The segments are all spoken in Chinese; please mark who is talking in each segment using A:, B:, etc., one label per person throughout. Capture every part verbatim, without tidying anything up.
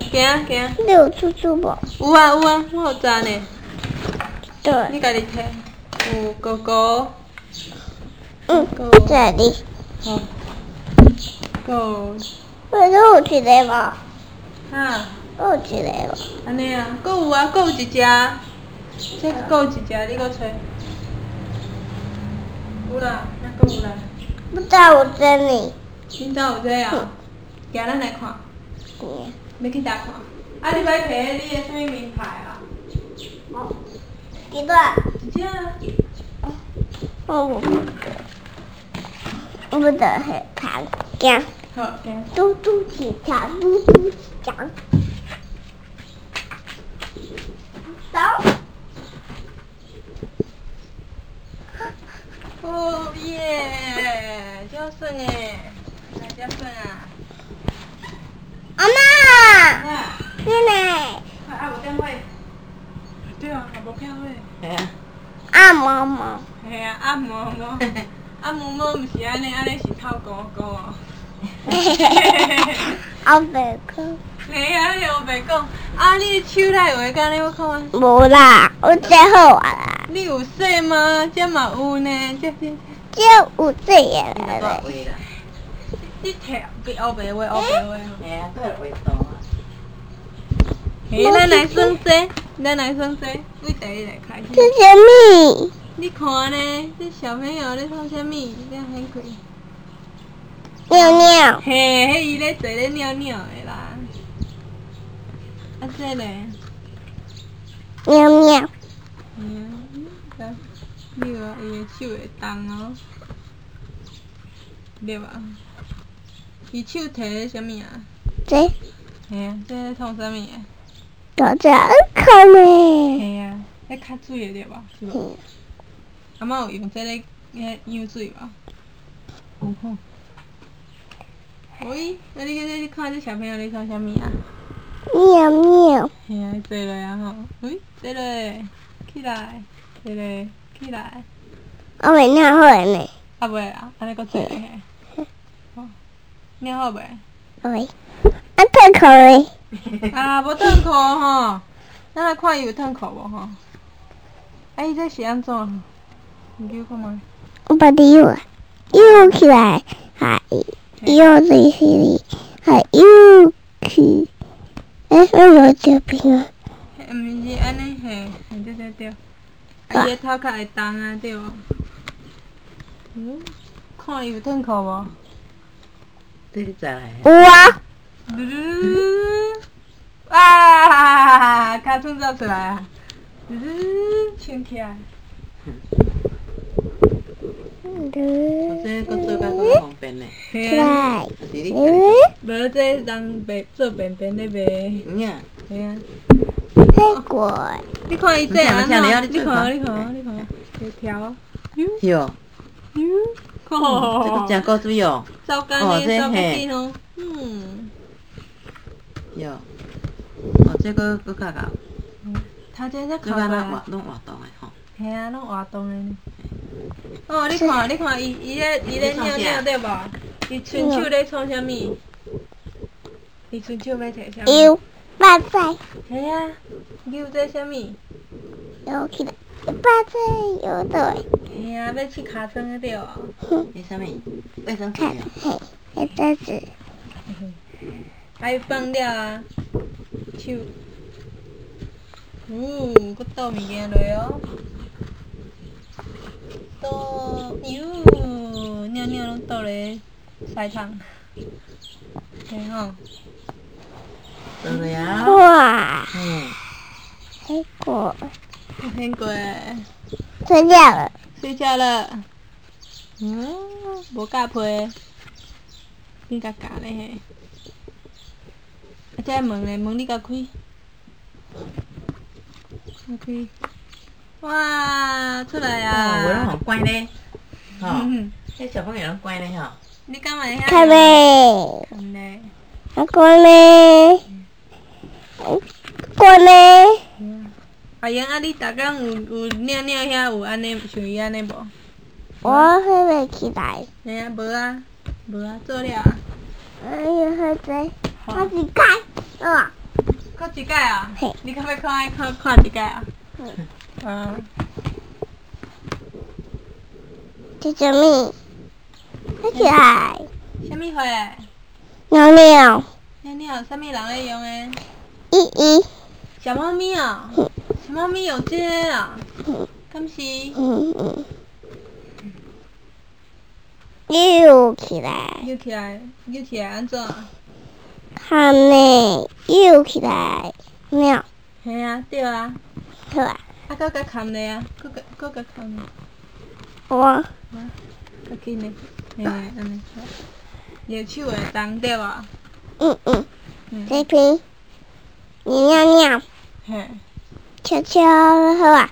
A: 行行。
B: 你有出出无？
A: 有啊有啊，我有摘呢。
B: 对。
A: 你家己摕。有狗狗。
B: 嗯，这里。
A: 好。狗。
B: 喂，都有一个无？
A: 哈。
B: 我有一个无？
A: 安尼啊，搁有啊，搁有一只。这搁有一只，你搁找。有啦，那搁有啦。
B: 不知道有这呢。
A: 恁兜有这啊？行，咱来看。
B: 嗯。
A: 要去搭看。啊，你买摕你的啥物名牌啊？
B: 哦。几多？
A: 一只啊。
B: 哦。我不得很看，行。
A: 好，行。
B: 嘟嘟起床，嘟嘟起床。走。
A: 哦耶，真顺诶，来真顺啊！
B: 阿妈。
A: 啊。
B: 你呢？
A: 快按无电话。对啊，也无骗话。
C: 系啊。
B: 按摩摩。
A: 系啊，按摩摩。按摩摩毋是安尼，安尼是透高高哦。
B: 后白讲。
A: 嘿啊，你后白讲，啊，你手内画敢你我看。
B: 无啦，我这好啊啦。
A: 你有说吗？这嘛有呢，这这。
B: 这有这样啦。
A: 你摕别后白画，后白画。
C: 嘿啊，佫会画图啊。
A: 嘿，咱来算这，咱来算这，为第一来开始。
B: 这什么？
A: 你看呢？这小朋友咧创啥物？这样很贵。
B: 尿尿。
A: 嘿，迄伊咧坐咧尿尿的啦。啊，这咧。
B: 尿尿。
A: 嗯，来，你话伊的手会动哦。对吧？伊手摕咧啥物啊？
B: 这。
A: 嘿啊，这咧创啥物的？
B: 到这看呢。
A: 嘿啊，咧较水的对吧？是无？阿妈有用这咧咧养水无？有吼。喂，啊你你看这小朋友咧创啥物啊？
B: 尿尿。
A: 嘿啊，坐落啊吼。喂，坐落，起来，坐落，起来。
B: 我未尿好呢。
A: 啊袂啊，安尼搁坐咧嘿。好，尿好袂？
B: 喂。啊，脱裤嘞。
A: 啊，无脱裤吼。咱来看伊有脱裤无吼？啊，伊这是安怎？你叫看觅。
B: 我把你摇啊，摇起来，还摇在迄里，还摇起。哎，我有这边啊。
A: 毋是安尼嘿，嘿对对对。啊，伊个头壳会动啊，对无？嗯，看伊有脱裤无？
C: 这你知来？
B: 有啊。
A: 噜噜，哇，卡通走出来啊！噜噜，唱起来。
C: 我这搁做甲搁方便呢。
A: 嘿啊。
C: 是你家
B: 嗯。
A: 无这人卖做便便咧卖。
C: 有影。
A: 嘿啊。
B: 泰国。
A: 你看伊这安怎？你看，你看，你看，会跳。
C: 是哦。
A: 哟，哦。
C: 这个真古水哦。
A: 糟干嘞，糟不紧哦。嗯。
C: 哟。哦，这个搁较厚。
A: 头前才
C: 这个咱活拢活动的吼。
A: 嘿啊，拢活动的呢。哦，你看，你看，伊伊咧伊咧尿尿对无？伊伸手咧创啥物？伊伸手要摕啥物？
B: 摇巴仔。
A: 嘿啊，摇这啥物？
B: 摇起来，巴仔摇倒。
A: 嘿啊，要去尻川个对哦。
C: 你啥物？卫生纸哦。
B: 嘿，卫生纸。
A: 还有放了啊，手。呜，搁倒物件落哦。倒哟，尿尿拢倒咧屎桶。嘿吼。
C: 倒了啊。
B: 哇。
C: 嗯。
B: 泰国。
A: 很贵。
B: 睡觉了。
A: 睡觉了。嗯，无盖被。你甲夹咧嘿。啊，这门咧，门你甲开。开。哇，出来啊！
C: 哦，我拢乖呢，吼，迄小朋友拢乖呢吼。
A: 你敢会遐？
B: 看嘞。
A: 看嘞。
B: 啊，看嘞。看嘞。
A: 阿英啊，你逐工有有尿尿遐有安尼像伊安尼无？
B: 我还没起来。
A: 嘿啊，无啊，无啊，做了啊。
B: 哎呀，好在，我是开，啊。
A: 搁一届啊？
B: 嘿
A: 你敢要看看看一届啊？嗯。
B: 这什么？看起来。
A: 什么花？
B: 鸟鸟。
A: 鸟鸟，什么人在用的？
B: 一一。
A: 小猫咪啊？小猫咪用这个啊？敢是？
B: 嗯嗯。扭起来。
A: 扭起来，扭起来安怎？
B: 看呢，扭起来，鸟。
A: 嘿啊，对啊。
B: 好啊。
A: 啊，搁甲牵咧啊，搁甲搁甲牵咧。
B: 我。
A: 较紧嘞，嘿，安尼。右手会动对无？
B: 嗯嗯。这边。尿尿。
A: 嘿。
B: 悄悄好啊。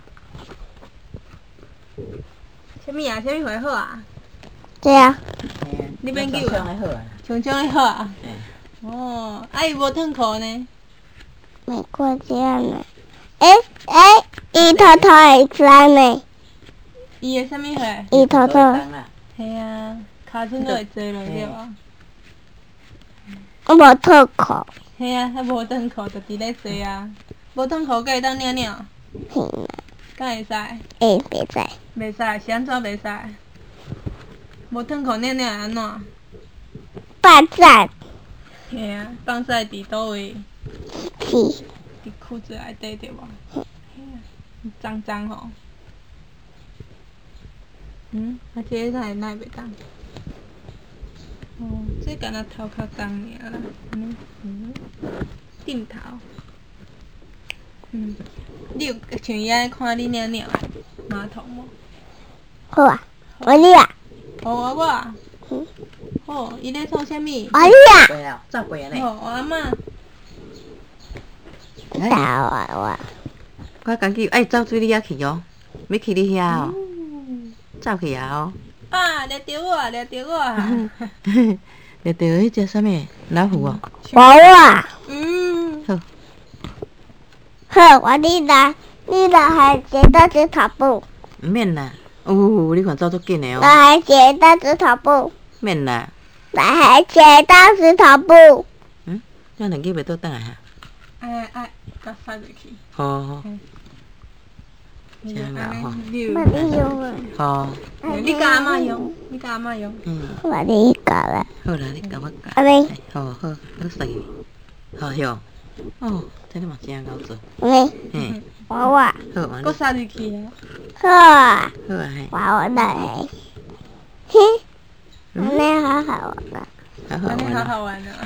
A: 什么啊？什么会好啊？
B: 对啊。
A: 你免救啊？
C: 好啊。
A: 冲冲的好啊。哦，啊伊无脱裤呢？
B: 没过这样呢。诶诶，伊偷偷会钻呢。
A: 伊会什么会？
B: 伊偷偷。
A: 嘿啊，骹床都会坐落对无？
B: 我无脱裤。
A: 嘿啊，啊无脱裤就伫咧坐啊。无脱裤敢会当尿尿？
B: 嘿啦。
A: 敢会使？
B: 诶，袂使。
A: 袂使，是安怎袂使？无脱裤尿尿会安怎？
B: 霸占。
A: 嘿啊，放在伫倒位？
B: 是。
A: 伫裤子内底对无？嘿啊，脏脏吼。嗯，啊这个哪会哪会袂当？哦，这敢若头壳重尔啦，嗯嗯，顶头。嗯，你有像伊安尼看你尿尿马桶无？
B: 好啊，我你啊。
A: 哦，我啊。嗯。哦，伊咧创啥物？
B: 我你啊。
C: 过啊，走过啊咧。
A: 哦，我阿嬷。
B: 走啊我。
C: 我讲起，哎，走水你遐去哦，要去你遐哦，走去啊哦。
A: 啊，掠着我，掠着我。
C: 掠着迄只啥物老虎哦。
B: 娃娃。
A: 嗯。
C: 好。
B: 好，我你来，你来还坐到这头部。
C: 毋免啦，哦，你看走足紧的哦。
B: 来还坐到这头部。
C: 免啦。
B: 来还坐到这头部。
C: 嗯，咱两个袂倒转来哈。
A: 哎哎，甲塞入去。
C: 好好。真老吼。
B: 我你用啊。
C: 好。
A: 你甲阿嬷用，你甲阿嬷用。
C: 嗯。
B: 我你教啦。
C: 好啦，你教我教。
B: 安尼。
C: 好好，你塞去。好哟。哦，这你嘛真够做。
B: 喂。
C: 嘿。
B: 娃娃。
C: 好啊。
A: 搁塞入去啊。
B: 好啊。
C: 好啊嘿。
B: 娃娃来。嘿。安尼好好玩啊。
C: 好好玩啊。
A: 安尼好好玩啊。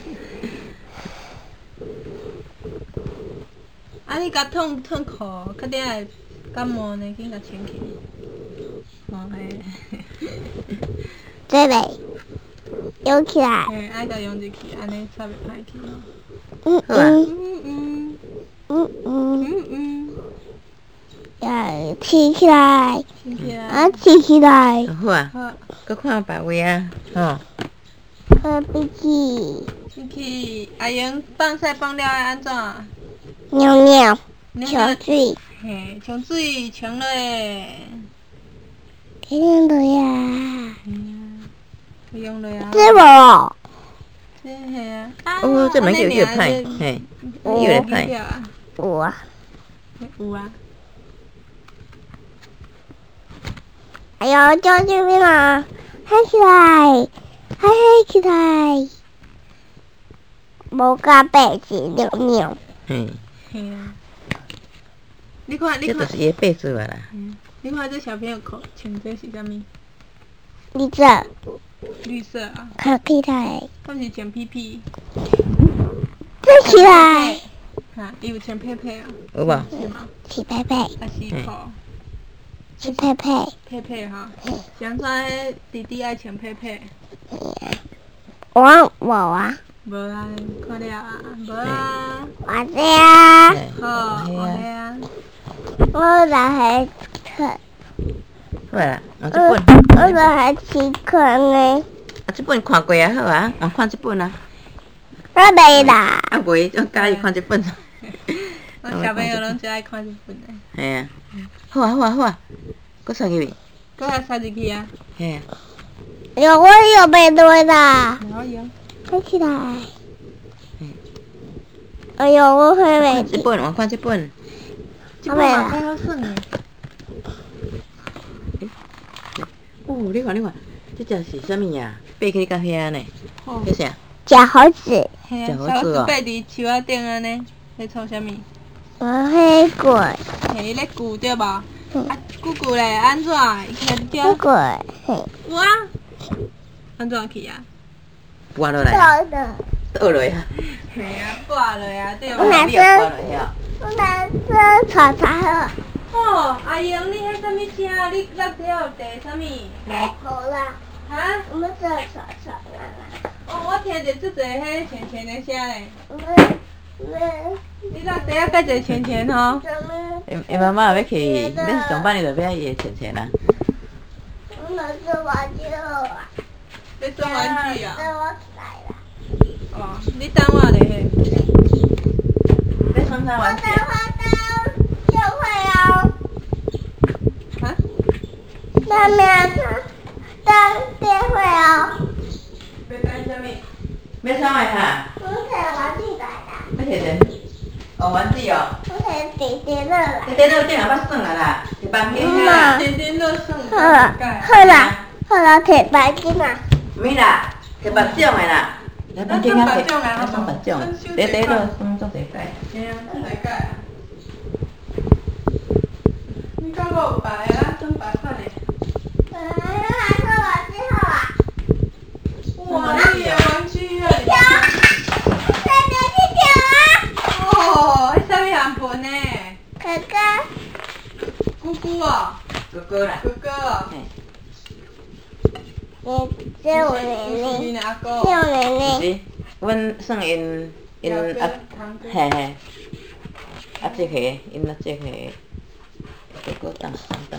A: 啊！你甲脱脱裤，肯定会感冒呢，紧甲穿起。哦嘿。
B: 这里。用起来。
A: 嘿，爱甲用入去，安尼才袂歹去。
B: 嗯
C: 嗯
B: 嗯。
A: 嗯
B: 嗯嗯。
A: 嗯嗯。
B: 要起起来。
A: 起起来。
B: 啊，起起来。
C: 好啊。好。搁看别位啊，吼。
B: 好，飞机。
A: 飞去，阿英放屎放了安怎？
B: 尿尿。冲水。
A: 嘿，冲水冲落。
B: 给用落呀。
A: 嗯，用落啊。
B: 这无。
A: 这嘿啊。
C: 哦，这蛮有有派，嘿，有有派。
B: 有啊。
A: 有啊。
B: 哎呦，叫这边啦，嗨起来，嗨嗨起来。无甲白子尿尿。
C: 嘿。
A: 嘿啊。你看，你看。
C: 这就是伊白做啊啦。
A: 嗯。你看这小朋友裤穿这是啥物？
B: 绿色。
A: 绿色啊。
B: 看起来。
A: 敢是穿屁屁？
B: 看起来。
A: 哈，伊有穿佩佩啊？
C: 有无？
A: 是吗？
B: 是佩佩。
A: 啊是裤。
B: 是佩佩。
A: 佩佩哈。是安怎弟弟爱穿佩佩？
B: 我无啊。
A: 无啊，看了啊，无啊。
B: 我这啊。
A: 好，我啊。
B: 我来还看。
C: 好啦，啊这本。
B: 我来还去看呢。
C: 啊这本看过啊，好啊，啊看这本啊。
B: 我袂啦。
C: 啊袂，我介意看这本。
A: 我小朋友拢最爱看这本的。
C: 嘿啊。好啊好啊好啊，搁塞入去。
A: 搁下塞入去啊。
C: 嘿啊。
B: 有我有背对啦。
A: 有有。
B: 看起来。 哎呦，我会袂记。
C: 这本，我看这本。
A: 这本嘛较好耍呢。
C: 哦，你看你看，这只是啥物啊？爬去到遐呢？这啥？
B: 小猴子。
A: 嘿啊，
C: 小猴
A: 小
C: 子哦
A: 猴子爬伫树仔顶安尼，在创啥物？
B: 我会滚。
A: 嘿，伊咧咕对无？
B: 嗯。
A: 啊，咕咕咧，安怎？伊去掉？
B: 不滚。嘿。
A: 哇！安怎去啊？
C: 滑落来。
B: 倒的。
C: 倒落啊。
A: 嘿啊，挂落啊，对无？
B: 我拿
C: 你也滑落遐。
B: 我拿这草草了。
A: 哦，阿英，你迄啥物声？你落地有地啥物？
B: 好啦。
A: 哈？
B: 我们这草草啦。
A: 哦，我听着足侪迄浅浅的声嘞。
B: 我们我们。
A: 你落地啊，介侪浅浅吼？
C: 伊伊妈妈要去，要上班，伊就要伊的钱钱啦。
B: 我们做玩具了啊。
A: 要做玩具啊？
B: 等我来了。
A: 哦，你等我咧嘿。
C: 要穿啥玩具？
B: 我等我等就会哦。
A: 哈？
B: 那面等电会哦。
A: 要干啥物？
C: 要啥玩哈？
B: 我摕玩具来啦。
C: 要摕啥？哦，玩具哦。
B: 我摕点点乐来。
C: 你电脑顶也捌算啊啦，一班片
B: 嗯
C: 啊。
A: 点点乐算
B: 好啦，好啦，好啦，摕白金啊。
C: 没啦，摕白种的啦。来班片啊，摕
A: 啊
C: 算白种，第第落算做第改。
A: 嘿啊，真侪改啊！你感觉有白的啊，算白款的。
B: 本来来做玩具好啊。
A: 哇，你的玩具啊！
B: 再拿去丢啊！
A: 哦，迄啥物含盆呢？
B: 哥哥。
A: 姑姑哦，
C: 哥哥啦。
A: 哥哥哦。
B: 你这我奶
A: 是你
B: 奶，
A: 阿哥。
B: 这我奶奶。
C: 是，阮算因因啊，嘿嘿，啊这个因啊这个，哥哥当当当。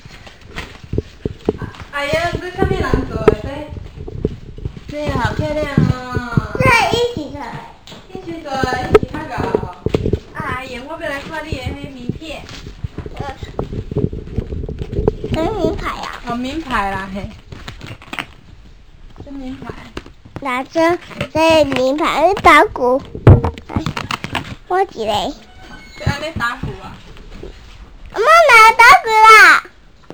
A: 哎呀，这啥物人做的这？这好漂亮哦！
B: 这一起的。
A: 一起做，一起拍个。哎呀，我要来看你的迄名片。
B: 跟名牌啊。
A: 哦，名牌啦嘿。这名牌。
B: 拿着这名牌打鼓。我一个。
A: 这安尼打鼓啊？
B: 我拿打鼓啦。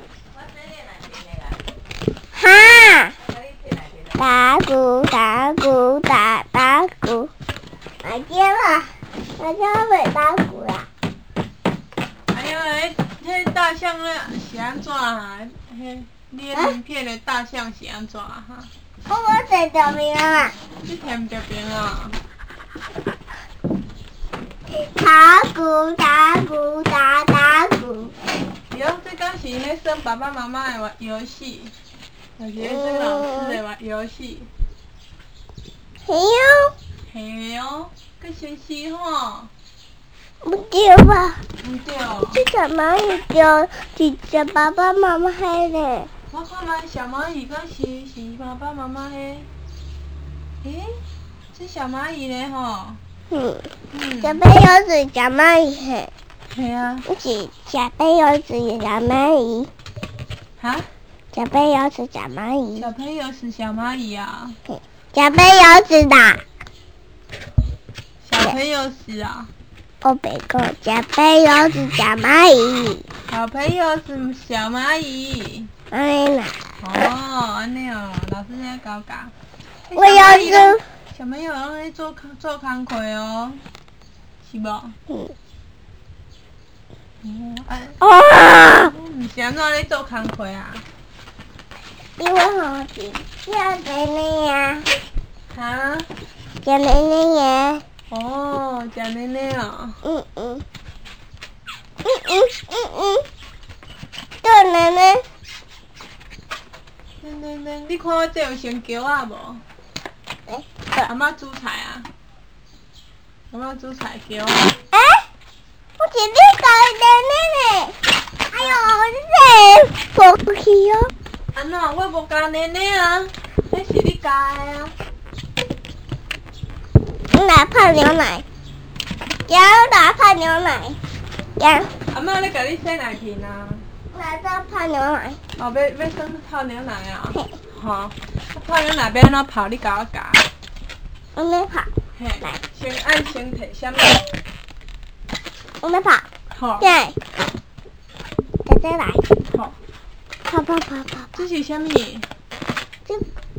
B: 哈。打鼓打鼓打打鼓，买接了，买接会打鼓啦。
A: 哎呀，迄迄大象咧是安怎啊？迄你的名片的大象是安怎啊？哈？
B: 我我在这边啊。
A: 你听唔着边啊？
B: 打鼓打鼓打打鼓。
A: 哟，这敢是迄算爸爸妈妈的玩游戏，就是迄算老师的玩游戏。
B: 嘿哟。
A: 嘿哦，佮新鲜吼。
B: 不对吧？
A: 唔对哦。
B: 这小蚂蚁丢，是只爸爸妈妈黑的。
A: 我看卖小蚂蚁敢是是爸爸妈妈的。诶，这小蚂蚁咧吼。
B: 嗯。
A: 嗯。
B: 小朋友是小蚂蚁嘿。
A: 系啊。
B: 是小朋友是小蚂蚁。
A: 哈？
B: 小朋友是小蚂蚁。
A: 小朋友是小蚂蚁啊。
B: 小朋友是的。
A: 小朋友是啊。
B: 我别讲，小朋友是小蚂蚁。
A: 小朋友是小蚂蚁。
B: 安尼啦。
A: 哦，安尼哦，老师在教教。
B: 我要做。
A: 小朋友拢在做做工课哦，是无？
B: 嗯。
A: 哦，啊。
B: 哦。
A: 毋是安怎咧做工课啊？
B: 因为好是叫奶奶呀。
A: 哈？
B: 叫奶奶呀。
A: 哦，食奶奶哦。
B: 嗯嗯。嗯嗯嗯嗯。叫奶奶。
A: 奶奶奶，你看我这有成姜啊无？
B: 诶。
A: 阿嬷煮菜啊。阿嬷煮菜姜。
B: 诶，我是你教奶奶呢。哎呦，你这过不去哦。
A: 安怎？我无教奶奶啊，那是你教的啊。
B: 来泡牛奶，要来泡牛奶，要。
A: 阿嬷咧甲你洗奶瓶啊。
B: 来这泡牛奶。
A: 哦，要要算泡牛奶啊。吼，泡牛奶要安怎泡？你教我教。
B: 我没泡。
A: 嘿，先爱先摕啥物？
B: 我们跑。
A: 好。
B: 对。姐姐来。
A: 好。
B: 跑跑跑跑。
A: 这是啥物？
B: 这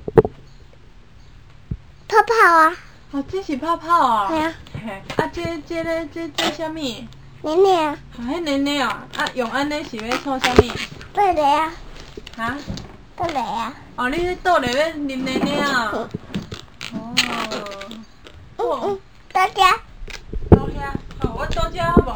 B: 泡泡啊。
A: 哦，这是泡泡啊。
B: 对啊。
A: 嘿，啊，这这个这这啥物？
B: 奶奶啊。
A: 啊，迄奶奶啊，啊，用安尼是要创啥物？
B: 倒来啊。
A: 哈？
B: 倒来啊。
A: 哦，你咧倒来要啉奶奶啊？哦。
B: 嗯嗯，倒遮。
A: 倒遐，好，我倒遮好无？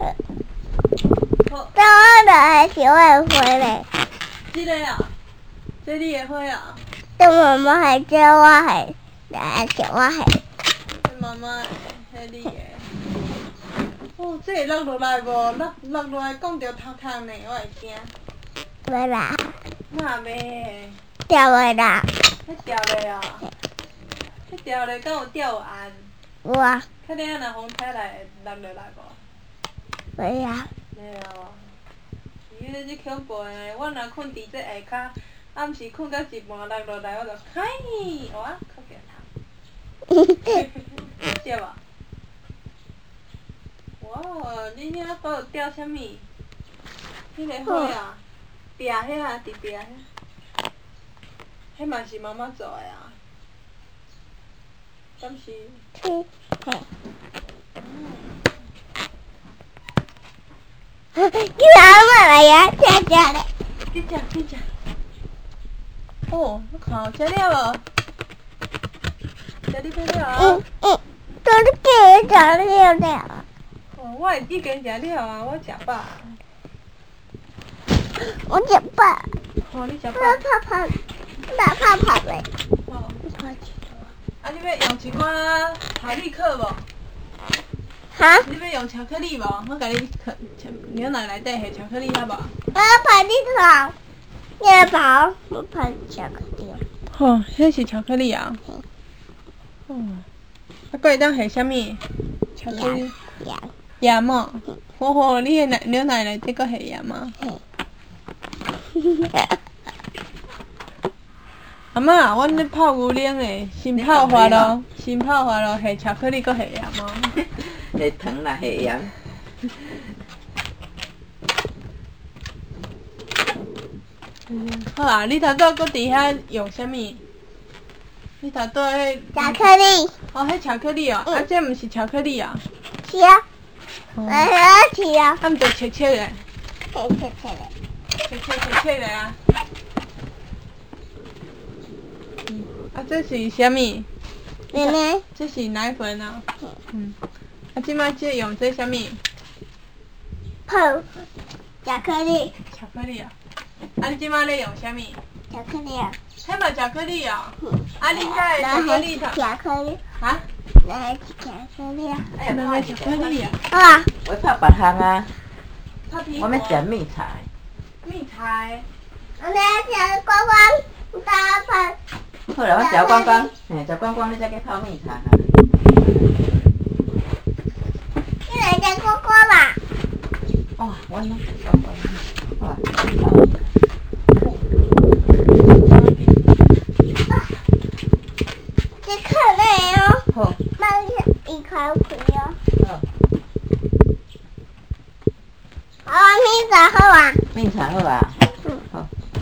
A: 好。
B: 倒我的还是我的花嘞？
A: 这个啊，这你的花啊？
B: 这妈妈还这我还，还是我还。
A: 这妈妈的，迄你的。哦，这会落落来无？落落落来讲着头壳呢，我会惊。
B: 袂啦。
A: 哪袂？
B: 掉袂啦。
A: 迄掉咧啊？迄掉咧，敢有掉有按？
B: 有啊。
A: 确定啊？若风吹来会落落来无？
B: 袂啊。
A: 袂啊。伊迄只恐怖诶！我若困伫这下骹，暗时困到一半落落来，我就嗨，哇，靠起头。对无？哇，你遐搁有钓啥物？迄个花啊，壁遐啊，伫壁遐。迄嘛是妈妈做诶啊？敢是？
B: 嗯，嘿。你阿妈来呀，吃吃嘞。
A: 去食去食。哦，我看食了无？食你吃了啊？
B: 嗯嗯，都是给食了了。
A: 哦，我会已经食了啊，我食饱。
B: 我食饱。
A: 哦，你食饱。
B: 我泡泡，打泡泡嘞。
A: 哦。
B: 你跑去。
A: 啊，你要用一罐海力克无？
B: 哈？
A: 你要用巧克力无？我甲你牛奶内底下巧克力好无？
B: 我跑你跑，你来跑，我跑巧克力。
A: 哦，迄是巧克力啊。哦。啊，搁会当下啥物？巧克力。
B: 盐。
A: 盐哦。好好，你的奶牛奶内底搁下盐吗？阿嬷，阮咧泡牛奶诶，新泡发咯，新泡发咯，下巧克力搁下盐吗？
C: 下糖啦，下盐。
A: 好啊，你头拄搁伫遐用啥物？你头拄迄
B: 巧克力。
A: 哦，迄巧克力哦，啊，这毋是巧克力啊？
B: 是啊。我要吃啊。
A: 啊，毋着切切的。
B: 切切切的。
A: 切切切切的啊。嗯，啊，这是啥物？
B: 奶奶。
A: 这是奶粉啊。嗯。啊，即摆这用这啥物？
B: 泡巧克力。
A: 巧克力啊。啊，你即摆咧用啥物？
B: 巧克力啊。
A: 迄嘛巧克力啊。啊，你遐巧克力头。
B: 巧克力。
A: 哈？
B: 来巧克力啊。
C: 哎呀，
A: 来巧克力啊。
B: 好啊。
C: 我泡别项啊。我要食蜜菜。
A: 蜜菜。
B: 我来吃光光大饭。
C: 好啦，我食光光，嘿，食光光，你再去泡蜜菜。
B: 你来吃光光啦。
C: 哦，我呢，光光，好，
B: 这可累哦。
C: 好。
B: 买一块五哦。
C: 好。
B: 好啊，蜜茶好啊。
C: 蜜茶好啊。
B: 嗯。
C: 好。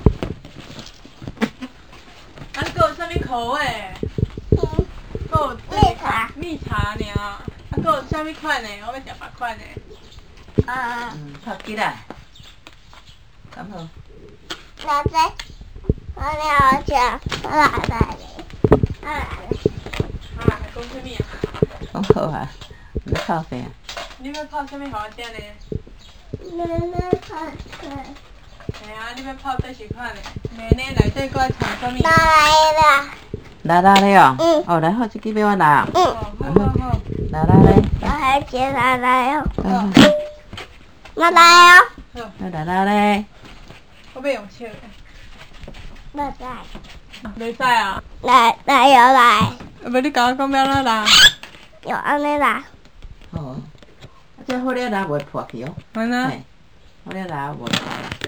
A: 啊，搁有啥物口味？
B: 嗯。
A: 搁有
B: 蜜茶。
A: 蜜茶尔。啊，搁有啥物款的？我要食别款的。
B: 啊。
C: 嗯，泡起来。咁好。
B: 老仔，我了吃，我来来，我来来。
A: 啊，讲啥物啊？
C: 讲好啊，要泡啥？
A: 你要泡啥物互我食呢？
B: 奶奶泡水。
A: 系啊，你要泡这是款的，奶奶内底搁爱掺啥物？
B: 拿来啦。
C: 拉拉咧哦。
B: 嗯。
C: 哦，来好，这支要我拉。
B: 嗯。
A: 好好好。
C: 拉拉咧。
B: 我还吃拿来哦。
A: 好。
B: 拿来哦。
A: 好。
C: 拉拉咧。
A: 我要用手的。
B: 不在。
A: 袂使啊。
B: 来来有来。
A: 啊，无你甲我讲要哪拉？
B: 有安尼啦。
C: 好。啊，这好咧拉袂破去哦。
A: 安那？
C: 好咧拉袂破。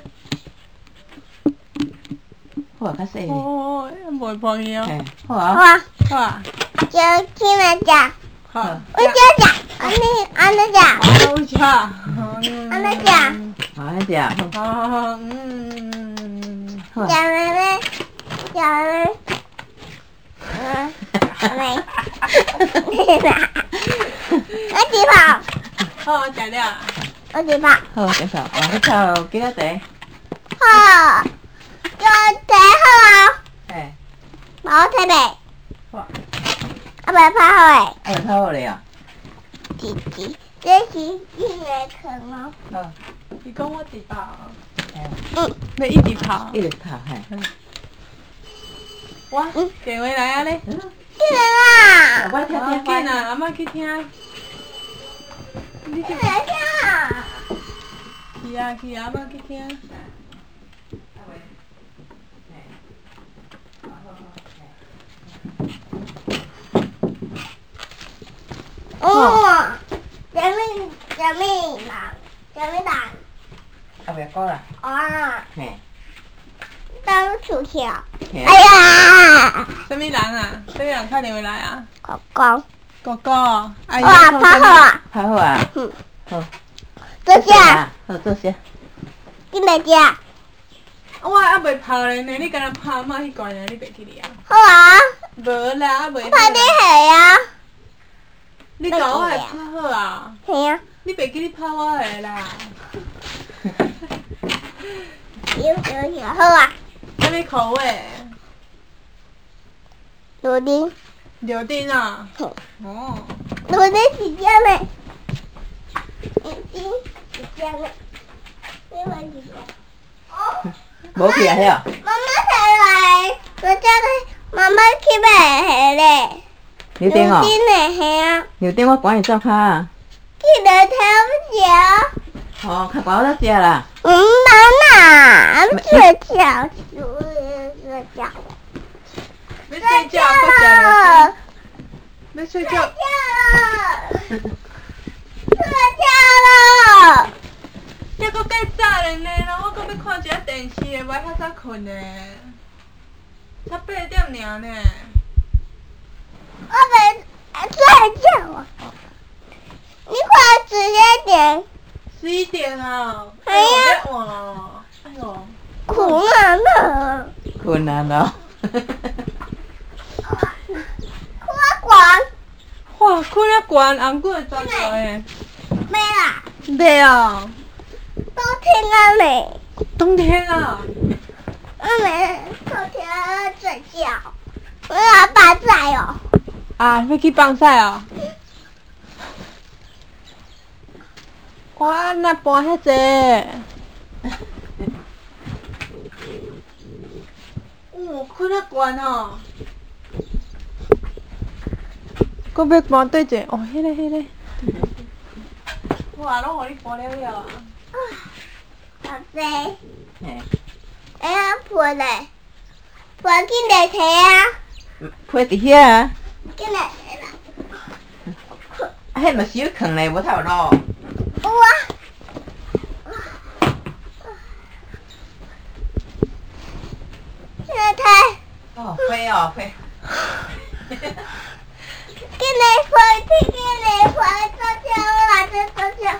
C: 好啊，较细。
A: 哦，袂破去哦。
C: 嘿，好啊。
B: 好啊。
A: 好啊。
B: 就去那家。
A: 好，
B: 我叫叫，安尼安尼叫，
A: 好吃。
B: 安尼叫，
C: 好，安食。
A: 好好好，嗯。
C: 好。
B: 叫妹妹，叫妹妹，嗯，妹，我吃饱，
A: 好，食了。
B: 我吃饱，
C: 好，接受。我去炒几多茶？
B: 好，叫茶好啊，
C: 嘿，
B: 冇茶未？
A: 好。
B: 阿爸拍好诶，
C: 哎，炒好了。
B: 弟弟，这是一个坑哦。
C: 好。
A: 你讲我直跑。
B: 嗯，
A: 要一直跑。
C: 一直炒，嘿。
A: 哇，电话来啊咧。
B: 进来啦！
C: 我听
A: 要
C: 听
A: 紧啊，阿妈去听。你去。
B: 来呀！
A: 去啊去啊，阿妈去听。
B: 哦，什么什么人？什么人？
C: 阿伯讲啦。
B: 啊，
C: 嘿。
B: 当出去啊！
C: 嘿。
B: 哎呀！
A: 什么人啊？什么人打电话来啊？
B: 哥哥，
A: 哥哥。哎
B: 哇，拍好啊！
C: 拍好啊。
B: 嗯，
C: 好。
B: 坐下，
C: 好，坐下。
B: 进来吃。
A: 我还未泡咧呢，你敢若泡妈迄罐啊？你袂记哩啊？
B: 好啊，
A: 无啦，还袂。
B: 快点下啊！
A: 你甲我会泡好啊？
B: 系啊，
A: 你袂记你泡我的啦？
B: 有有有好啊！
A: 什么口味？
B: 罗丁，
A: 柳丁啊？
B: 哼，
A: 哦。
B: 罗丁是这样的，罗丁是这样的，没问题的。哦。
C: 无去啊，遐。
B: 妈妈才来，我叫他妈妈去买鞋嘞。
C: 牛丁哦。
B: 牛丁的鞋啊，
C: 牛丁我赶伊照卡啊。
B: 记得偷脚。
C: 哦，较悬我才食啦。
B: 嗯，妈妈，睡觉，睡觉，
A: 要睡觉，搁食柳丁。要睡觉。
B: 睡觉，睡觉了。
A: 还搁介早咧呢，然后我搁要看一下电视的，袂遐早困呢。才八点尔呢。
B: 我没睡觉啊。你快直接点。
A: 十一点啊！
B: 哎呀
A: 要晚哦！哎呦，
B: 困了呢。
C: 困啊咯。
B: 花管
A: 哇，困啊悬，红骨会抓住诶。
B: 没啦，
A: 袂啊，
B: 冬天了没？
A: 冬天啊。
B: 我没，冬天要睡觉。我要打赛哦。
A: 啊，要去放晒哦。我哪搬遐济？哦，困啊悬哦。搁要搬对者？哦，迄个迄个。哇，拢互你搬了了啊！
B: 宝贝，
C: 嘿。
B: 哎呀，破嘞，破进来睇啊！
C: 配伫遐啊。
B: 进来睇啦。
C: 啊，迄嘛是要藏咧，无透咯。
B: 有啊。进来睇。
C: 哦，配哦配。
B: 进来破，进来破，坐下，我来这坐下。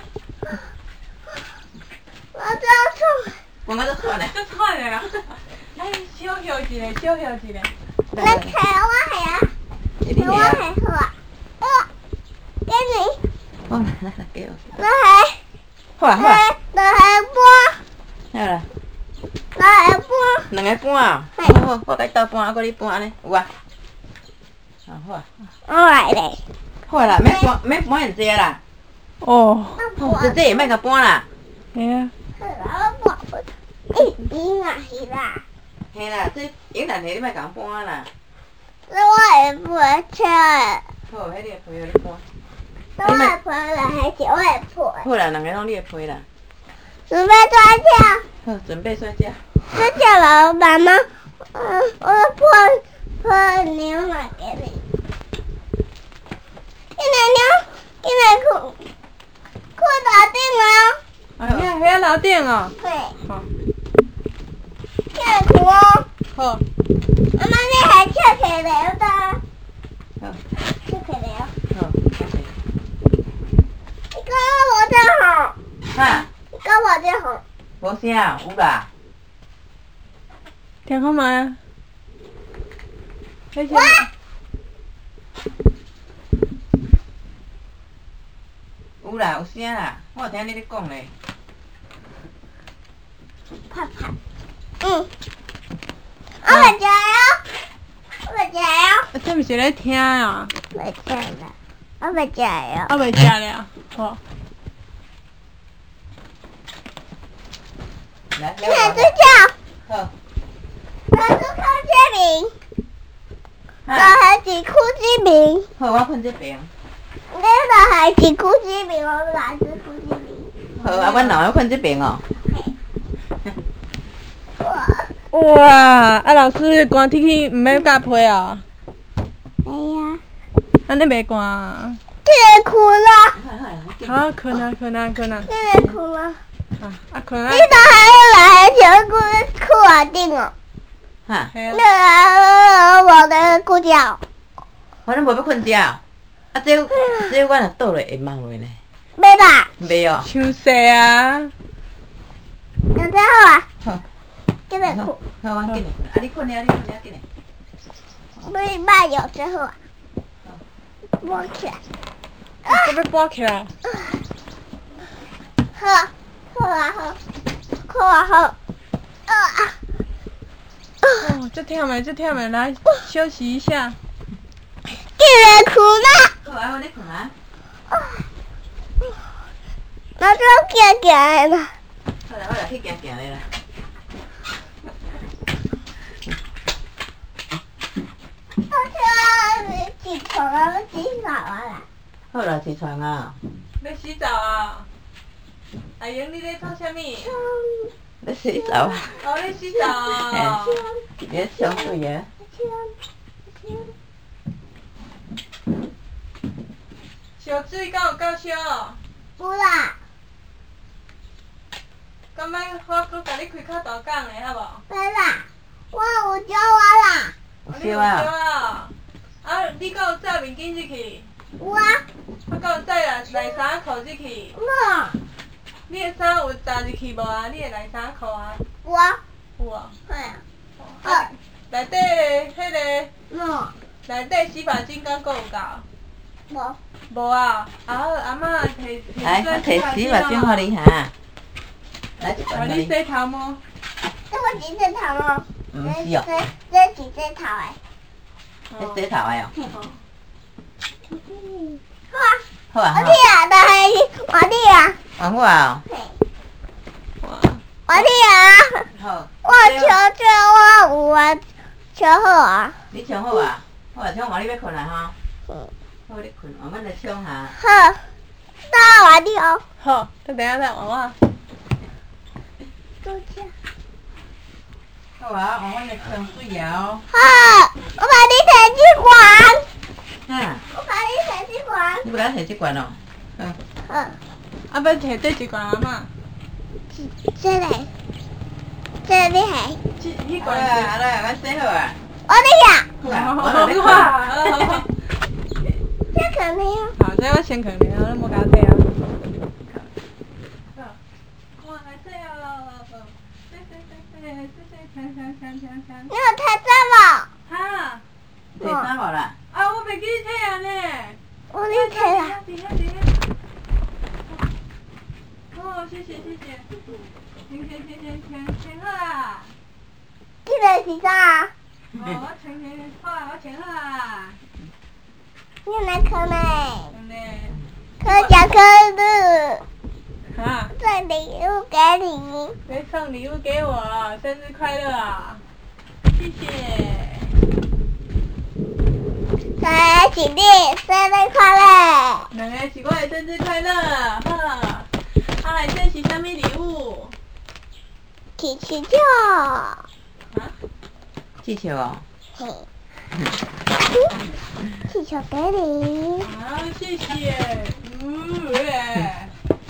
B: 我这冲。
C: 我们都错咧。
A: 都错咧啦。哎，小休一下，小休一下。
B: 来睇我係啊，睇我係好啊。哦，給你。
C: 好啦，来来给我。
B: 我係。
C: 好啊好啊。
B: 我係搬。
C: 好啦。
B: 我係搬。
C: 两个半啊。
B: 嘿
C: 好好，我甲你斗半，啊，搁你半安尼，有啊。啊好啊。
B: 我嚟咧。
C: 好啊啦，免搬免搬现济啦。
A: 哦。
C: 哦，这这免甲搬啦。
A: 嘿啊。
B: 我搬。咦，咦啊係啦。
C: 嘿啦，这永难题你莫甲我搬啦。
B: 我係搬車。
C: 好，迄个陪互你搬。
B: 我係搬啦，係小係搬。
C: 好啦，两个拢你会陪啦。
B: 準備睡覺。
C: 好，准备睡觉。
B: 睡覺了，媽媽。嗯，我搬搬牛奶給你。進來牛，進來褲，褲打定了。
A: 啊，遐遐樓頂哦。
B: 對。
A: 好。
B: 進來褲哦。
A: 好。
B: 媽媽，你還跳起來的？
C: 好。
B: 跳起來哦。
C: 好。 有啥？有啦。
A: 听看卖。迄
C: 有啦，有声啦，我有听你咧讲咧。
B: 拍拍。嗯。我袂食哦，我袂食哦。
A: 这毋是咧听啊？
B: 袂食啦，我袂食哦。
A: 我袂食了，好。
C: 来，
B: 你看睡觉。
C: 好。
B: 我是柯建明，我还是柯建明。
C: 好，我困这边。
B: 你就还是柯建明，我还是柯建明。
C: 好啊，阮两个困这边哦。
A: 哇！啊，老师寒天气毋免加被啊？
B: 没呀。
A: 安尼袂寒啊？
B: 这个困了。
A: 好，困啊，困啊，困啊。
B: 这个困了。
A: 啊，啊困啊！
B: 你都还来全部裤啊顶哦。
C: 哈。
B: 那我的裤脚。
C: 我拢无要困觉。啊，这这我若倒落会梦落呢。
B: 袂吧？
C: 袂哦。
A: 伤细啊。
B: 那最好啊。
C: 好。
B: 这个裤。
C: 好，我紧嘞困。啊，你困了，你困了紧嘞。
B: 没办有最后啊。摸起来。
A: 这要搬起来。
B: 好，好啊好，好啊好。啊。
A: 哦，这忝诶，这忝诶，来休息一下。
B: 这个裤啦。
C: 好啊，我咧困啊。
B: 那就行行的啦。
C: 好啦，我来去行行咧啦。
B: 起床啊，要洗澡啊啦。
C: 好啦，起床啊。
A: 要洗澡啊？阿英，你咧做啥物？
C: 要洗澡啊。
A: 哦，咧洗澡啊。
C: 你咧冲水啊？
A: 烧水敢有够烧？
B: 有啦。
A: 敢摆我搁甲你开较大缸的好无？
B: 没啦，我有教我啦。
C: 有烧啊。
A: 啊！啊，你敢有载面巾入去？
B: 有啊。
A: 我敢有载内内衫裤入去？
B: 有。
A: 你的衫有搭入去无啊？你的内衫裤啊？
B: 有啊。
A: 有啊。
B: 对啊。
A: 啊，内底迄个
B: 有。
A: 内底洗发精敢搁有够？
B: 无。
A: 无啊！啊好，阿嬷摕摕
C: 来，我摕洗发精互你哈。来一罐
A: 互你洗头毛。
B: 这我洗这头哦。
C: 毋是哦。
B: 这这洗这头诶。
C: 要洗头的哦。
B: 好啊。
C: 好啊。
B: 我弟啊，都系我弟啊。
C: 换我哦。
B: 我弟啊。
C: 好。
B: 我求求我有啊，求好啊。
C: 你冲好啊？好啊，冲完你要困啊吼。嗯。好，你困，慢慢来冲下。
B: 好。到我弟哦。
A: 好，等下再换我。
B: 多谢。
C: 好啊，慢慢来冲水哦。
B: 好，我把你摕去管。
C: 哈。
B: 我把你摕去管。
C: 你不甲摕这罐哦？嗯。
B: 嗯。
A: 啊，要摕这一罐阿嬷？
B: 这里，这里系。
A: 这迄
C: 好啊，
A: 罐是。
C: 好啦，我洗好啊。
B: 我弟啊。
C: 好啊，我
A: 好
C: 来你
A: 啊。
B: 这肯定啊。
A: 好，这我先肯定啊，你莫甲洗啊。哇，来洗哦！洗洗洗洗洗洗，香香香香香。
B: 你有太脏了。
A: 哈？
C: 摕衫无啦？
A: 啊，我袂记摕啊呢。
B: 我你摕啦。
A: 底下底下。哦，谢谢谢谢。行行行行行，穿好啊。
B: 你在洗澡啊？
A: 哦，我穿穿好啊，我穿好啊。
B: 你来可没？
A: 真的。
B: 可讲可乐。
A: 哈？
B: 送礼物给你。
A: 要送礼物给我，生日快乐啊！谢谢。
B: 来，请你生日快乐。
A: 两个是我的生日快乐，哈。啊，来这是什么礼物？
B: 气气球。
A: 啊？
C: 气球哦。
B: 嘿。气球给你。
A: 好，谢谢。嗯耶。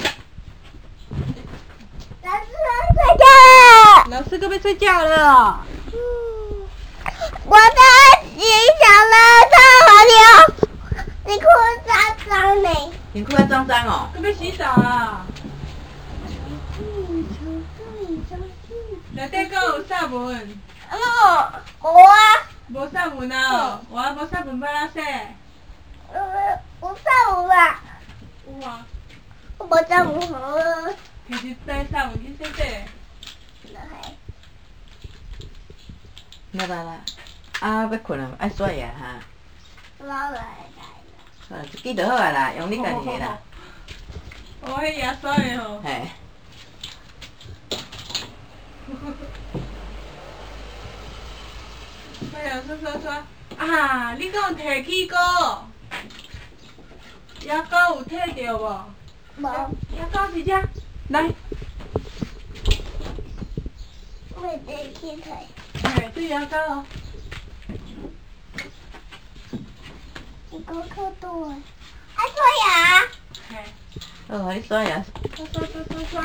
B: 老师睡觉了。
A: 老师可要睡觉了。
B: 嗯。我的洗澡了，脏好了。你裤脏脏呢。
C: 你裤还脏脏哦。
A: 可要洗澡啊？
B: 嗯，从这里
A: 内底阁有sab文。
B: 哦，无啊。
A: 无sab文啊？我无sab文要哪洗？
B: 呃，有sab文啊。
A: 有啊。
B: 我无sab文好啊。
A: 其实带sab文去洗洗。
C: 来来来，啊要困啊，爱刷牙哈。
B: 刷来来。
C: 好，一支就好啊啦，用你家己的啦。
A: 哦，迄牙刷的吼。
C: 嘿。
A: 哎呀，刷刷刷！啊，你敢有摕起过？牙膏有摕着无？
B: 无。
A: 牙膏是遮，来。
B: 我得去摕。
A: 嘿，对牙膏哦。
B: 一个可多。爱刷牙。
A: 嘿。
C: 好，你刷牙。
A: 刷刷刷刷刷。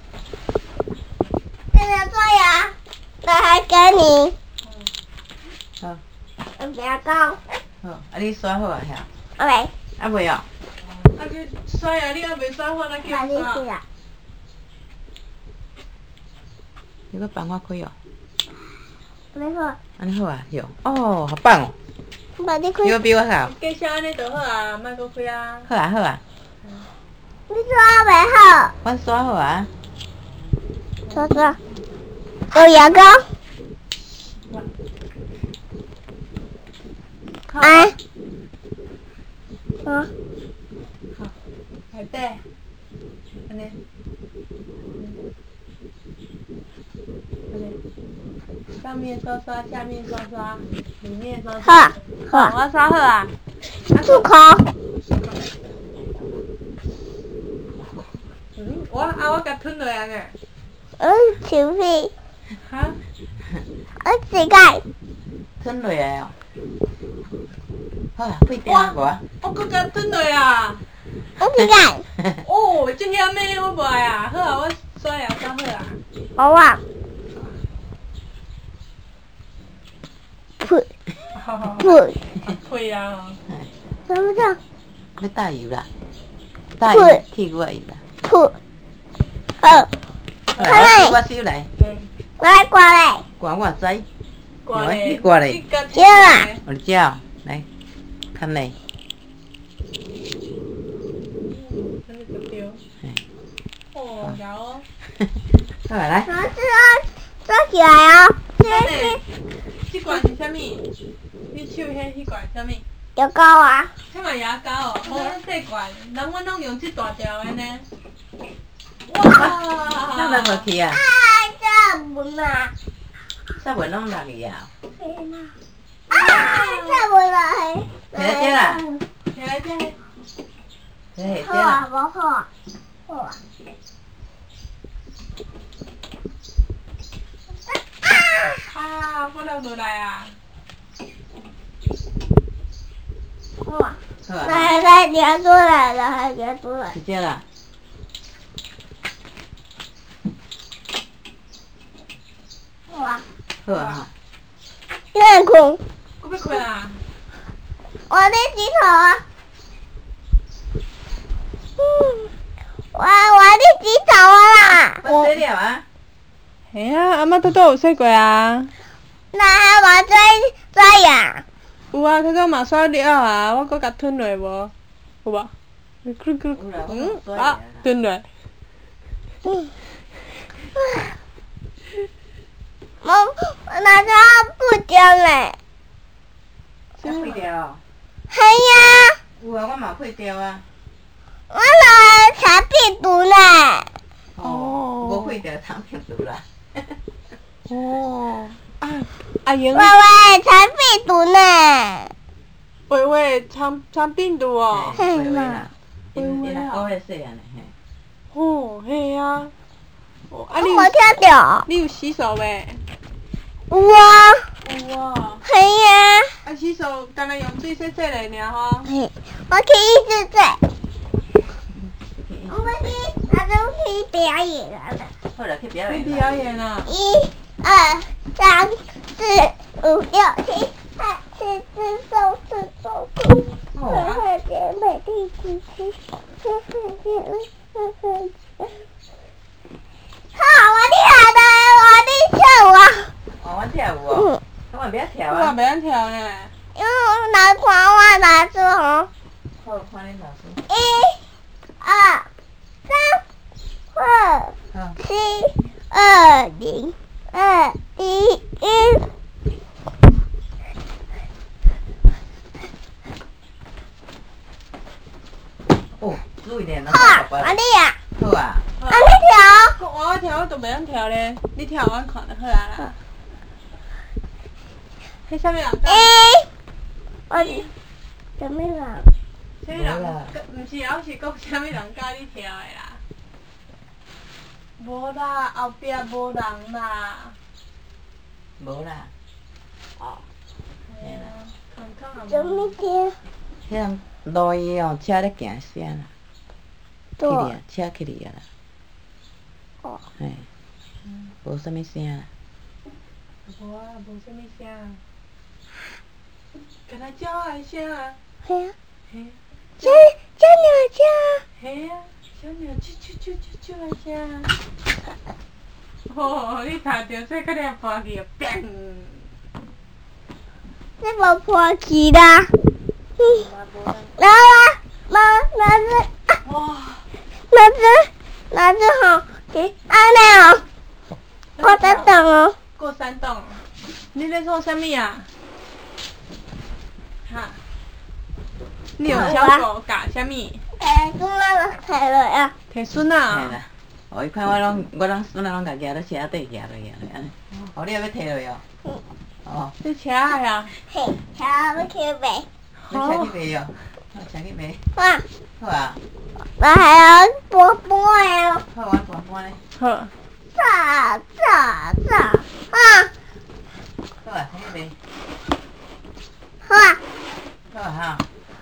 B: 现在刷牙，那还给你。
C: 好。
B: 牙膏。
C: 好，啊你刷好啊遐。
B: OK。
C: 啊未哦。
A: 啊，去刷牙，你还未刷好，咱叫你刷。
C: 你搁帮我开哦。
B: 没好。
C: 安尼好啊，有。哦，好棒哦。
B: 把你开。
C: 比我比我好。
A: 继续安尼就好啊，莫搁开啊。
C: 好啊好啊。
B: 你刷未好。
C: 阮刷好啊。
B: 刷刷。有牙膏。啊。啊。
A: 好，内底，安尼，安尼，上面刷刷，下面刷刷，里面刷刷。
B: 好，好。
A: 我刷好啊。
B: 漱口。
A: 嗯，我啊，我甲吞落安尼。
B: 嗯，手臂。
A: 哈？
B: 我膝盖。
C: 吞落来哦。好啊，快点啊我。
A: 我搁甲吞落啊。
B: 我膝盖。
A: 哦，这遐咩我无爱啊，好啊，我刷牙刷好啊。
B: 好啊。噗。噗。
A: 呸啊！
B: 怎么这样？
C: 要打油啦，打油屁股的油啦。
B: 噗。好。
C: 好来，我手来。
B: 来过来。
C: 刮我知。
A: 刮嘞。
C: 你刮嘞。
B: 这啊。
C: 我叫来，看嘞。
A: 哦，然后。
C: 好来。
B: 抓抓抓起来啊！这
A: 是。这罐是啥物？你手迄迄罐啥物？
B: 牙膏啊。
A: 这嘛牙膏哦，好细罐，人阮拢用这大条的呢。哇！
C: 那落去啊？
B: 啊，sabun啊。
C: sabun拢落去啊？
B: 啊，sabun来。
C: 摕来这啦。
A: 摕来这。
C: 摕
B: 好啊，无好。好啊。
A: 啊！我流落来啊！
B: 好啊。来来，夹出来了，还夹出来。
C: 是这啦。
B: 好啊。
C: 好啊哈。
B: 有点困。
A: 我要困啊！
B: 我在洗头啊。嗯，我我在洗头啊。
C: 我洗了啊。
A: 嘿啊，阿妈都都有洗过啊。
B: 那我在刷牙。
A: 有啊，刚刚嘛刷了啊，我搁甲吞落无，有无？嗯，啊，吞落。
B: 嗯。我那它不掉嘞。
C: 配掉。
B: 系啊。
C: 有啊，我嘛配掉啊。
B: 我那查病毒呢。
C: 哦。无配掉查病毒啦。
A: 哦。啊，阿英。
B: 喂喂，查病毒呢。
A: 喂喂，藏藏病毒哦。
C: 嘿嘛。因因阿狗迄细汉嘞嘿。
A: 哦，嘿啊。哦，啊你。
B: 我听到。
A: 你有洗手未？
B: 有啊。
A: 有啊。
B: 系啊。
A: 啊，洗手干那用水洗洗嘞尔吼。
B: 嘿，我去一直在。我们去那都去表演了。
C: 好了，去表演。
A: 去表演啊。
B: 一、二、三、四、五、六、七、八、九、十、十一、十二、十三、十四、十五、十六、十七、十八、十九、二十、二十一、二十二。好，我厉害的。 跳舞啊！
C: 哦，阮跳舞哦，我嘛袂晓跳啊。
A: 我袂晓跳呢。
B: 因为我拿光我拿住哦。
C: 好，看恁老师。
B: 一、二、三、
C: 好。
B: 四、七、二、零、二、一、一。
C: 哦，注意点，老
B: 好啊，
C: 师爸爸。
B: 阿丽啊，
C: 好啊。
B: 阿丽跳。
A: 我我跳我都袂晓跳咧，你跳我看就好啊啦。迄啥物人教？
B: 一，我什么人？
A: 啥物人？毋是，我是讲啥物人教你跳的啦？无啦，后壁无人啦。
C: 无啦。
A: 哦。嘿啊，空空
B: 什么跳？
C: 迄人路伊哦，车咧行声啦。去哩啊，车去哩啊啦。
B: 哦。
C: 嘿。无啥物声啦。
A: 无啊，无啥物声。敢若鸟仔的声啊。
B: 嘿啊。
A: 嘿。
B: 小小鸟叫。
A: 嘿啊，小鸟啾啾啾啾啾的声。哦，你听着这个了飞去，砰！
B: 这么破气的。嗯。来啦，妈拿着，
A: 哇！
B: 拿着，拿着好，给安尼哦。我在等哦。
A: 过山洞。你在做啥物啊？哈？你有小狗教啥物？
B: 哎，公那个开了呀。
A: 摕孙啊？
C: 嘿啦。哦，伊看我拢，我拢孙仔拢家举咧车底举落举落安尼。哦，你也要摕落哦。
B: 嗯。
C: 哦。
A: 你车啊？
B: 嘿，还要去买。
C: 你车去买哦。好，车去买。
B: 哇。
C: 好啊。
B: 我还要波波呀。
C: 好啊，搬搬咧。
A: 好。
B: 炸炸炸啊！
C: 好啊，车去买。
B: 好啊。
C: 好啊哈。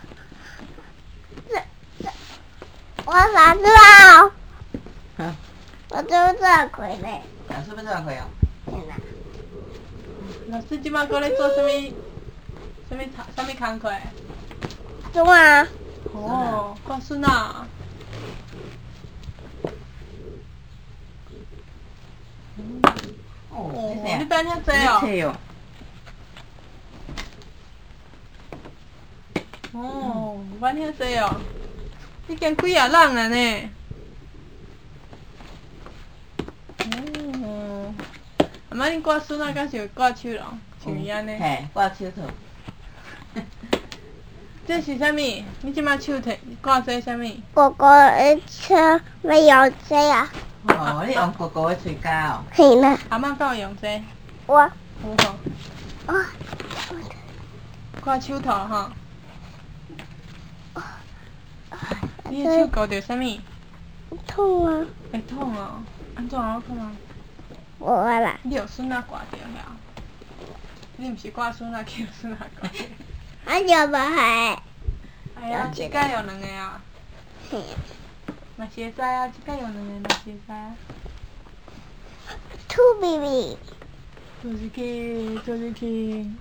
B: 我啥知道？
C: 好。
B: 我就是这回来。
C: 老师要做开哦。
B: 天哪！
A: 老师即摆搁咧做啥物？啥物啥物工课？
B: 中啊！
A: 哦，挂孙啊！
C: 哦，
A: 哦，你班遐济哦？
C: 册哦。
A: 哦，班遐济哦。已经几啊人了呢。哦。阿妈，你挂孙啊，敢是挂手咯？像伊安尼。
C: 嘿，挂手套。
A: 这是啥物？你即摆手摕挂做啥物？
B: 哥哥的车没有这样。
C: 哦，你用哥哥的嘴胶哦。
B: 嘿呢？
A: 阿妈敢有用这？
B: 我。
A: 有吼。
B: 啊。
A: 挂手套吼。你的手勾着啥物？
B: 痛啊！
A: 会痛哦。安怎啊？我看下。
B: 我啦。
A: 你有孙仔挂着了？你毋是挂孙仔，去孙仔挂着。
B: 啊，就不还。
A: 哎呀，即摆有两个啊。
B: 嘿。
A: 嘛是会知啊，即摆有两个嘛是会知啊。
B: 兔 B B。
A: 做入去，做入去。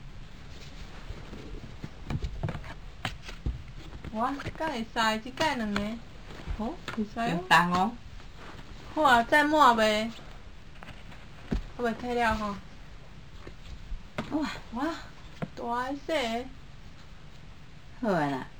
A: 哇，敢会使即摆两个？好，会使哦。
C: 重哦。
A: 好啊，再抹袂？我袂退了吼。哇哇，大个细。
C: 好啊啦。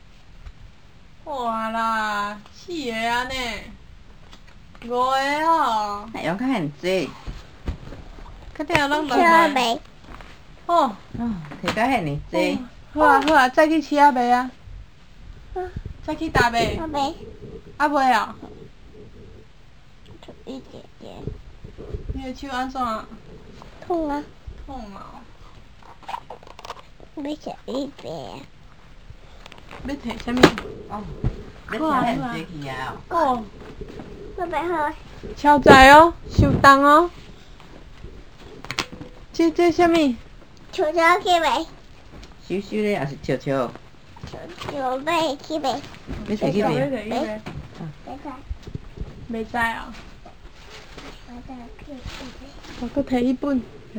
A: 哇啦，四个啊呢，五个哦。
C: 哎，用较现济。
A: 较顶下拢落
B: 车
A: 去。
B: 没。
A: 哦。
C: 哦，摕较遐尼济。
A: 好啊好啊，再去饲仔卖啊。
B: 嗯。
A: 再去打卖。
B: 我没。
A: 啊袂啊？
B: 就一点点。
A: 你的手安怎？
B: 痛啊！
A: 痛啊！
B: 没吃一边。
A: 要摕啥物？
C: 哦，要摕现济去啊哦。
A: 哦。
B: 我没喝。
A: 超载哦，受重哦。这这啥物？
B: 球球去没？
C: 收收咧，也是笑笑。
B: 球没去没？
C: 你摕去
A: 要
C: 卖？
A: 摕去卖。
B: 没在。
A: 袂知啊。
B: 我在去去没？
A: 我搁摕一本。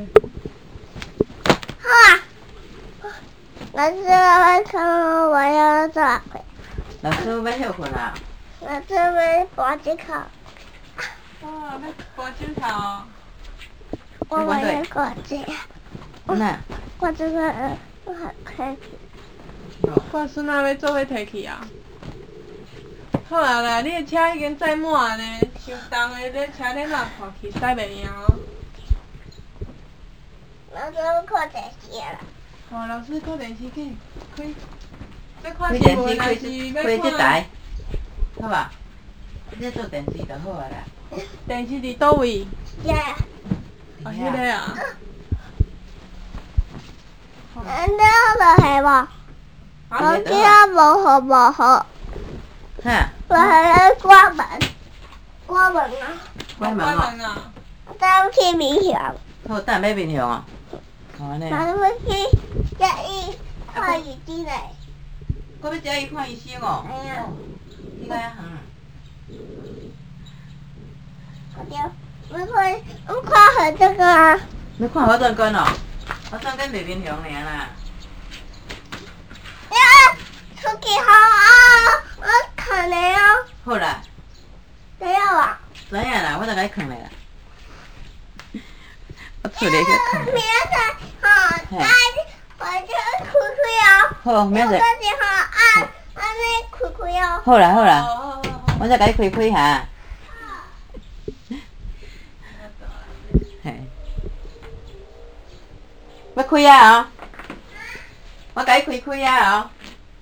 B: 好啊。老师，我看我要做。
C: 老师要休困啊。
B: 老师要拔指考。
A: 哇，要拔指头。
B: 我我买那个这样。
C: 那。
B: 我这个我还可以。
A: 我孙仔要做伙摕去啊。好啊啦，你的车已经载满呢，伤重的这车你哪破去驶袂赢哦。
B: 老师看电视啦。
A: 哦，老师看电视去，开。要看
C: 开
A: 新闻
C: 电视
A: 还是要
C: 开这
A: 看？
C: 台，好吧？你做电视就好啊啦。
A: 电视伫倒位？
B: 呀。
A: 哦，迄个啊。
B: 嗯，你好就系无？我记得无好无好。
C: 哈。
B: 我系关门，关门啊！
C: 关门
A: 啊！
B: 当去民雄。
C: 好，等要民雄啊。哦，安尼。
B: 那要去嘉义看医生嘞。
C: 我要嘉义看医生哦。
B: 哎呀。
C: 你个呀？
B: 好的，我看我看好这个啊。
C: 你看我转关哦？我转关袂民雄尔啦。
B: 呀，出去好啊！我看了哦。
C: 好啦。
B: 知影无？
C: 知影啦，我就甲你藏咧啦。我出来去藏。
B: 明仔吼，带我就开开哦。
C: 好，明仔。
B: 我就是吼按按尼开开哦。
C: 好啦好啦，我再甲你开开下。嘿。要开啊哦！我甲你开开啊哦。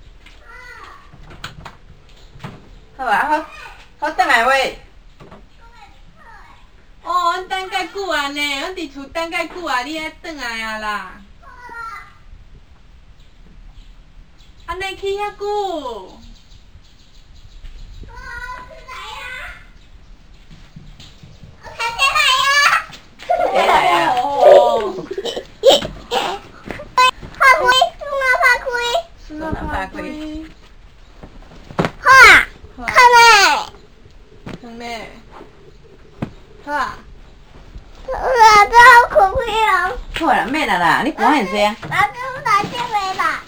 C: 好啊，好，好等下喂。
A: 哦，阮等介久啊呢，阮伫厝等介久啊，你爱转来啊啦。安尼去遐久？
C: 来来啊！
A: 哦。
B: 拍开，送我拍开。
A: 送我拍开。
B: 好啊，看嘞。
A: 看嘞。好啊。
B: 我这好开开哦。
C: 好啦，免啦啦，你赶现济啊。
B: 老师，我来这边吧。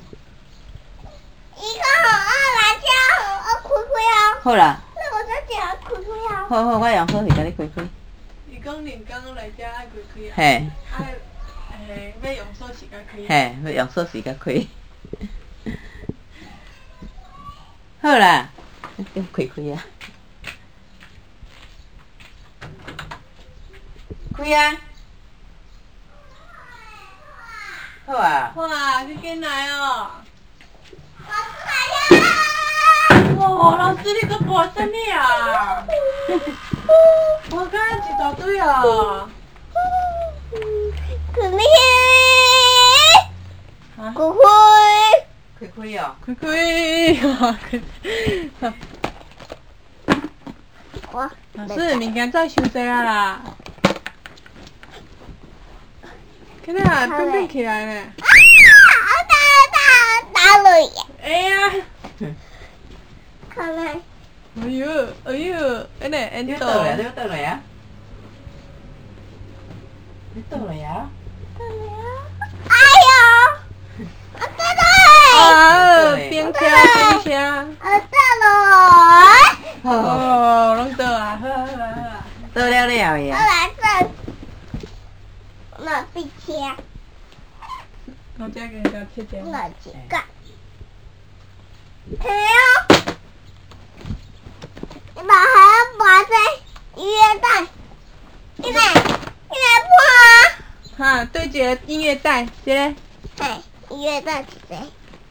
B: 一个好啊，来这好啊，开开哦。
C: 好啦。
B: 那我再讲开开哦。
C: 好好，我用手去甲你开开。
A: 伊讲连工来遮爱开开啊。
C: 嘿。
A: 爱，嘿，要用锁匙甲开。
C: 嘿，要用锁匙甲开。好啦，要开开啊。开啊！好啊。
A: 哇，你进来哦。
B: 老师来呀！
A: 哇，老师你搁跋啥物啊？我敢一大堆啊！
B: 可你，
A: 啊？
B: 开开。
C: 开开哦。
A: 开开！
B: 我。
A: 老师，物件再收济啊啦。今日啊，变变起来呢。
B: 啊！打打打落呀！
A: 哎呀！
B: 看来。
A: 哎呦，哎呦，安尼安
C: 你
A: 倒。
C: 倒来，你倒来啊！你倒来啊！
B: 哎呦！我倒来。
A: 啊，冰车冰车。
B: 我倒来。
A: 哦，拢倒啊！好啊好啊好啊。
C: 倒了了
B: 我
C: 呀。
B: 来这。那冰车。
A: 我这个叫切切。
B: 我这个。哎呦！你把还要拔在医院带，你来，你来破啊！
A: 哈，对一个音乐带，这个。
B: 嘿，医院带是谁？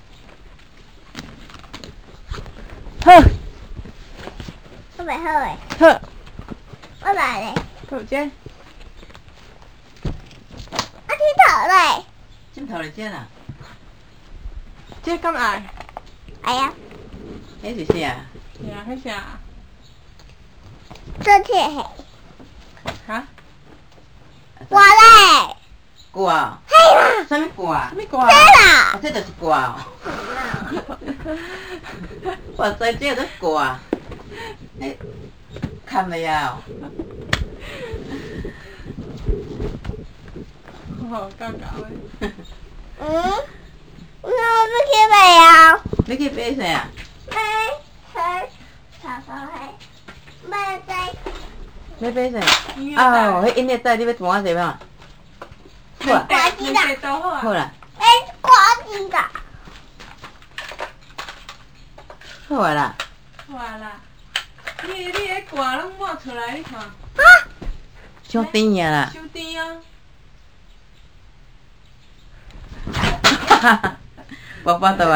A: 好。
B: 我袂好诶。
A: 好。
B: 我来咧。
A: 好这。
B: 我剃头咧。
C: 枕头来这啦。
A: 这敢爱？
B: 哎呀。
C: 迄是啥？
A: 是啊，迄啥？
B: 这铁黑。
A: 哈？
B: 我嘞。
C: 歌。
B: 嘿啦。
C: 啥物歌？
A: 啥物歌？
B: 对啦。
C: 啊，这就是歌哦。我知这就是歌。你看未啊？
A: 哦，搞搞的。
B: 嗯？那我不去买啊。
C: 你去买啥？
B: 买菜，炒饭，买菜，
C: 要买啥？
A: 音乐带。
C: 哦，迄音乐带你要换者嘛？好啊，
A: 带两块都好啊。
C: 好啦，
B: 哎，挂机的。
C: 好啊啦。
A: 好啊啦，你你迄歌拢抹出来，你看。
B: 啊！
C: 伤甜啊啦。
A: 伤甜啊。
C: 爸爸都